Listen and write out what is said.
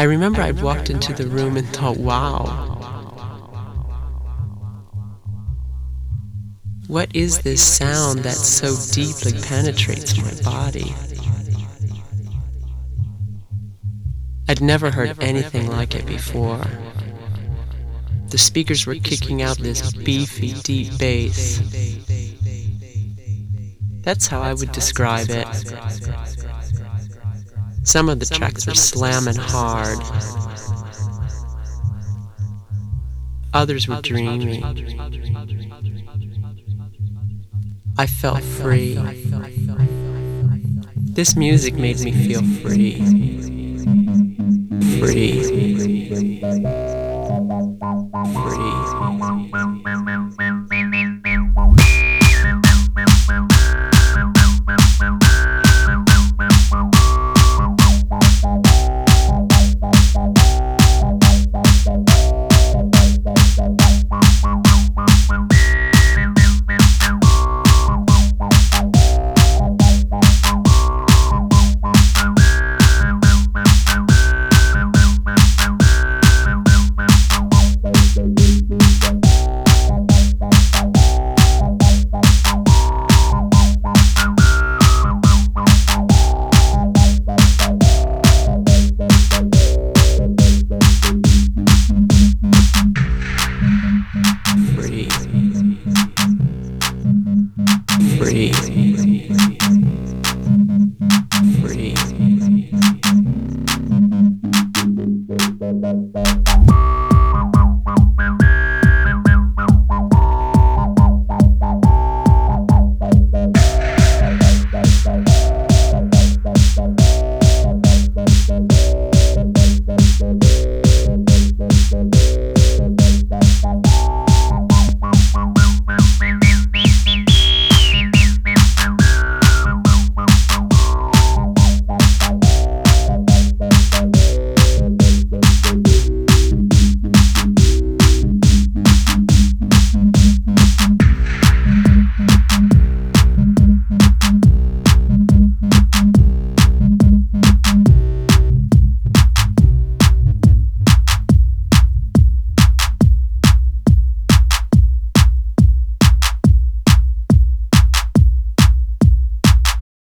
I remember I walked into the room and thought, wow, what is this sound that so deeply penetrates my body? I'd never heard anything like it before. The speakers were kicking out this beefy, deep bass. That's how I would describe it. Some of the tracks were slamming hard. Others were dreamy. I felt free. This music made me feel free. Free. Free. Free.